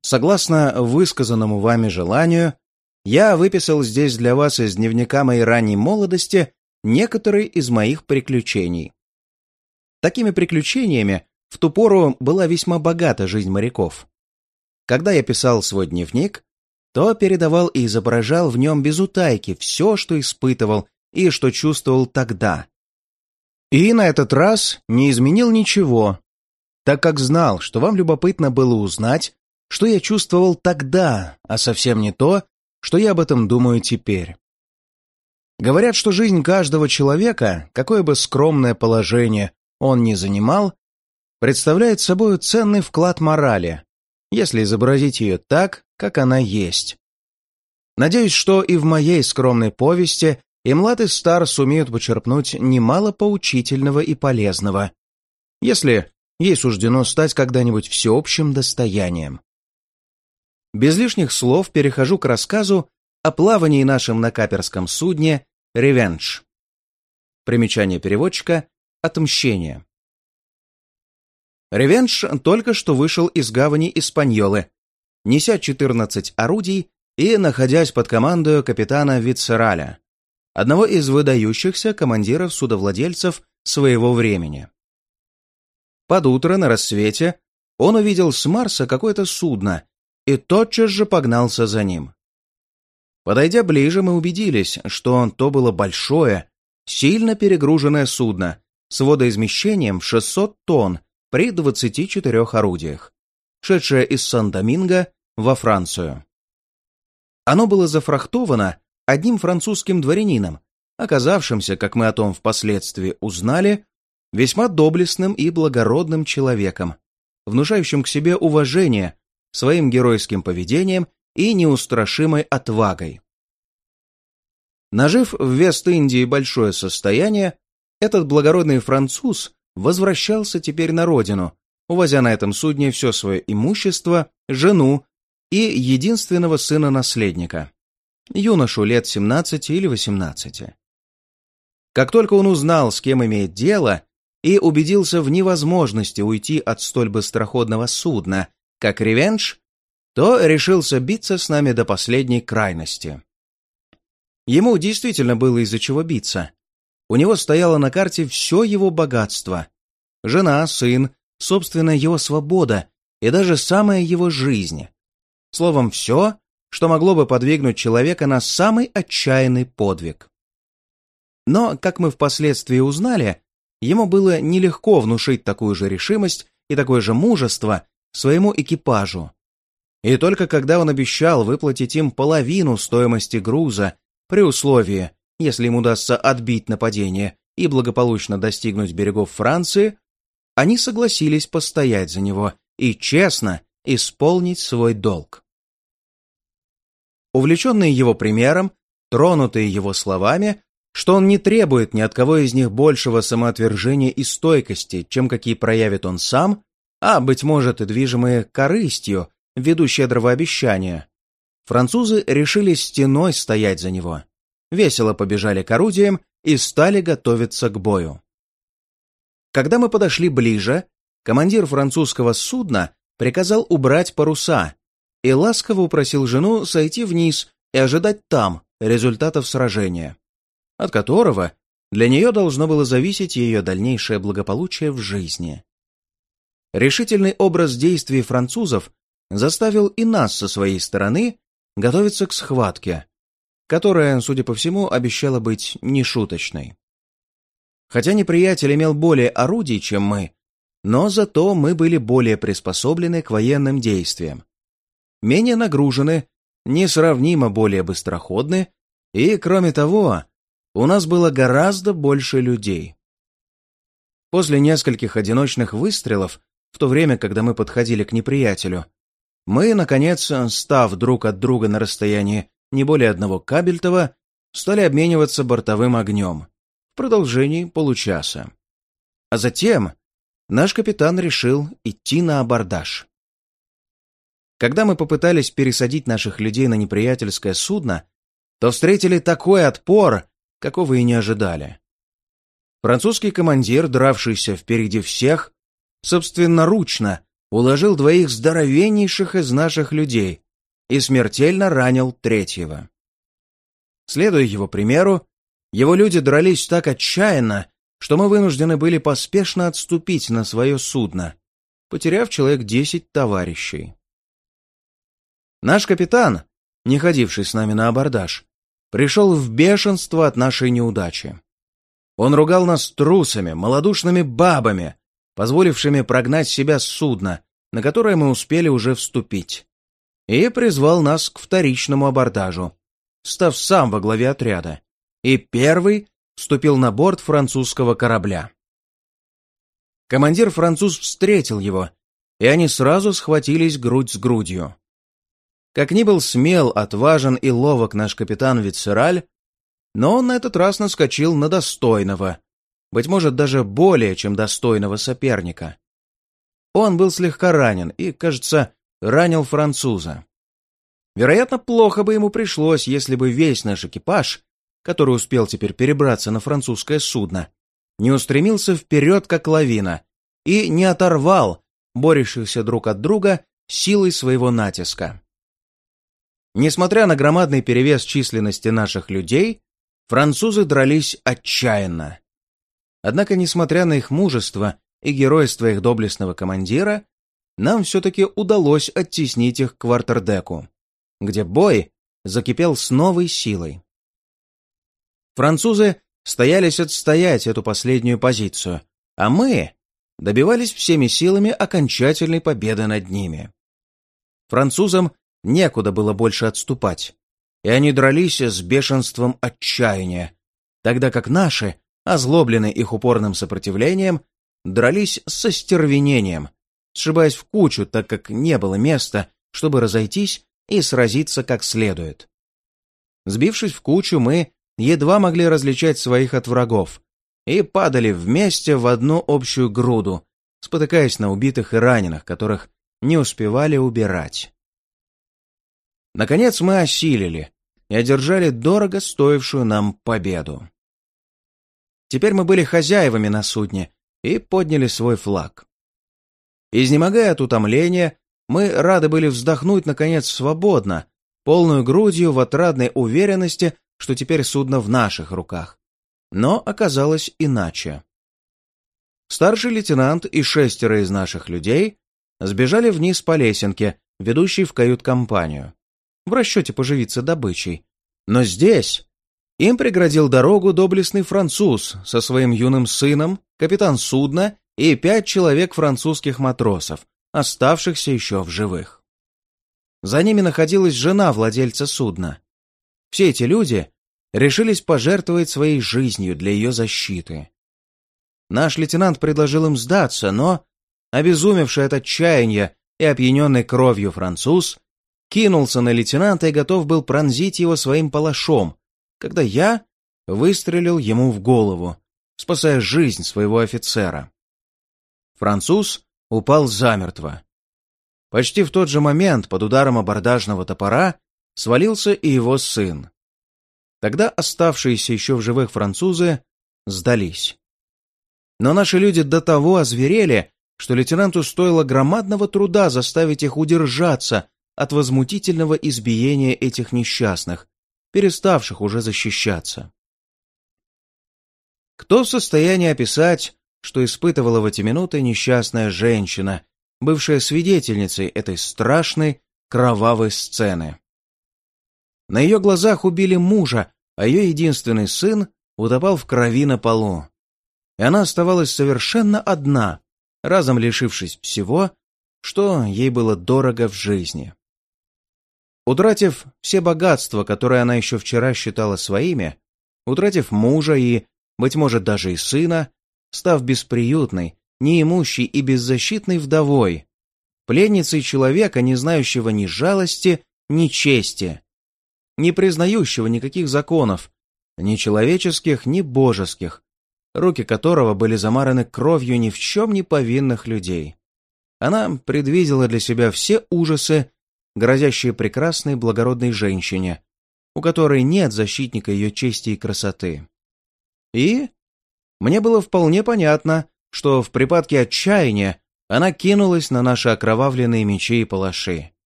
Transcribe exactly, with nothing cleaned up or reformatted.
Согласно высказанному вами желанию, я выписал здесь для вас из дневника моей ранней молодости некоторые из моих приключений. Такими приключениями в ту пору была весьма богата жизнь моряков. Когда я писал свой дневник, то передавал и изображал в нем без утайки все, что испытывал и что чувствовал тогда. И на этот раз не изменил ничего, так как знал, что вам любопытно было узнать, что я чувствовал тогда, а совсем не то, что я об этом думаю теперь. Говорят, что жизнь каждого человека, какое бы скромное положение он ни занимал, представляет собой ценный вклад морали, если изобразить ее так, как она есть. Надеюсь, что и в моей скромной повести и млад и стар сумеют почерпнуть немало поучительного и полезного, если ей суждено стать когда-нибудь всеобщим достоянием. Без лишних слов перехожу к рассказу о плавании нашем на каперском судне «Ревенж». Примечание переводчика «Отмщение». «Ревенж» только что вышел из гавани Испаньолы, неся четырнадцать орудий и находясь под командою капитана Вицераля, одного из выдающихся командиров-судовладельцев своего времени. Под утро на рассвете он увидел с Марса какое-то судно и тотчас же погнался за ним. Подойдя ближе, мы убедились, что то было большое, сильно перегруженное судно с водоизмещением в шестьсот тонн при двадцати четырёх орудиях, шедшее из Сан-Доминго во Францию. Оно было зафрахтовано одним французским дворянином, оказавшимся, как мы о том впоследствии узнали, весьма доблестным и благородным человеком, внушающим к себе уважение своим геройским поведением и неустрашимой отвагой. Нажив в Вест-Индии большое состояние, этот благородный француз возвращался теперь на родину, увозя на этом судне все свое имущество, жену и единственного сына-наследника, юношу лет семнадцати или восемнадцати. Как только он узнал, с кем имеет дело, и убедился в невозможности уйти от столь быстроходного судна, как «Ревенж», то решился биться с нами до последней крайности. Ему действительно было из-за чего биться. У него стояло на карте все его богатство. Жена, сын, собственная его свобода и даже самая его жизнь. Словом, все, что могло бы подвигнуть человека на самый отчаянный подвиг. Но, как мы впоследствии узнали, ему было нелегко внушить такую же решимость и такое же мужество своему экипажу. И только когда он обещал выплатить им половину стоимости груза при условии, если им удастся отбить нападение и благополучно достигнуть берегов Франции, они согласились постоять за него и честно исполнить свой долг. Увлеченные его примером, тронутые его словами, что он не требует ни от кого из них большего самоотвержения и стойкости, чем какие проявит он сам, а, быть может, и движимые корыстью, ввиду щедрого обещания, французы решили стеной стоять за него, весело побежали к орудиям и стали готовиться к бою. Когда мы подошли ближе, командир французского судна приказал убрать паруса и ласково упросил жену сойти вниз и ожидать там результатов сражения, от которого для нее должно было зависеть ее дальнейшее благополучие в жизни. Решительный образ действий французов заставил и нас со своей стороны готовиться к схватке, которая, судя по всему, обещала быть нешуточной. Хотя неприятель имел более орудий, чем мы, но зато мы были более приспособлены к военным действиям, менее нагружены, несравнимо более быстроходны, и, кроме того, у нас было гораздо больше людей. После нескольких одиночных выстрелов, в то время, когда мы подходили к неприятелю, мы, наконец, став друг от друга на расстоянии не более одного кабельтова, стали обмениваться бортовым огнем в продолжении получаса. А затем наш капитан решил идти на абордаж. Когда мы попытались пересадить наших людей на неприятельское судно, то встретили такой отпор, какого и не ожидали. Французский командир, дравшийся впереди всех, собственноручно уложил двоих здоровеннейших из наших людей и смертельно ранил третьего. Следуя его примеру, его люди дрались так отчаянно, что мы вынуждены были поспешно отступить на свое судно, потеряв человек десять товарищей. Наш капитан, не ходивший с нами на абордаж, пришел в бешенство от нашей неудачи. Он ругал нас трусами, малодушными бабами, позволившими прогнать себя с судна, на которое мы успели уже вступить, и призвал нас к вторичному абордажу, став сам во главе отряда, и первый вступил на борт французского корабля. Командир-француз встретил его, и они сразу схватились грудь с грудью. Как ни был смел, отважен и ловок наш капитан Вицераль, но он на этот раз наскочил на достойного, быть может, даже более чем достойного соперника. Он был слегка ранен и, кажется, ранил француза. Вероятно, плохо бы ему пришлось, если бы весь наш экипаж, который успел теперь перебраться на французское судно, не устремился вперед, как лавина, и не оторвал борющихся друг от друга силой своего натиска. Несмотря на громадный перевес численности наших людей, французы дрались отчаянно. Однако, несмотря на их мужество и геройство их доблестного командира, нам все-таки удалось оттеснить их к квартердеку, где бой закипел с новой силой. Французы стоялись отстоять эту последнюю позицию, а мы добивались всеми силами окончательной победы над ними. Французам некуда было больше отступать, и они дрались с бешенством отчаяния, тогда как наши, озлобленные их упорным сопротивлением, дрались со стервенением, сшибаясь в кучу, так как не было места, чтобы разойтись и сразиться как следует. Сбившись в кучу, мы едва могли различать своих от врагов и падали вместе в одну общую груду, спотыкаясь на убитых и раненых, которых не успевали убирать. Наконец мы осилили и одержали дорого стоившую нам победу. Теперь мы были хозяевами на судне и подняли свой флаг. Изнемогая от утомления, мы рады были вздохнуть, наконец, свободно, полную грудью в отрадной уверенности, что теперь судно в наших руках. Но оказалось иначе. Старший лейтенант и шестеро из наших людей сбежали вниз по лесенке, ведущей в кают-компанию, в расчете поживиться добычей. Но здесь им преградил дорогу доблестный француз со своим юным сыном, капитан судна и пять человек французских матросов, оставшихся еще в живых. За ними находилась жена владельца судна. Все эти люди решились пожертвовать своей жизнью для ее защиты. Наш лейтенант предложил им сдаться, но, обезумевший от отчаяния и опьяненный кровью француз, кинулся на лейтенанта и готов был пронзить его своим палашом, когда я выстрелил ему в голову, спасая жизнь своего офицера. Француз упал замертво. Почти в тот же момент под ударом абордажного топора свалился и его сын. Тогда оставшиеся еще в живых французы сдались. Но наши люди до того озверели, что лейтенанту стоило громадного труда заставить их удержаться от возмутительного избиения этих несчастных, переставших уже защищаться. Кто в состоянии описать, что испытывала в эти минуты несчастная женщина, бывшая свидетельницей этой страшной кровавой сцены? На ее глазах убили мужа, а ее единственный сын утопал в крови на полу. И она оставалась совершенно одна, разом лишившись всего, что ей было дорого в жизни. Утратив все богатства, которые она еще вчера считала своими, утратив мужа и, быть может, даже и сына, став бесприютной, неимущей и беззащитной вдовой, пленницей человека, не знающего ни жалости, ни чести, не признающего никаких законов, ни человеческих, ни божеских, руки которого были замараны кровью ни в чем не повинных людей. Она предвидела для себя все ужасы, грозящие прекрасной благородной женщине, у которой нет защитника ее чести и красоты. И мне было вполне понятно, что в припадке отчаяния она кинулась на наши окровавленные мечи и палаши.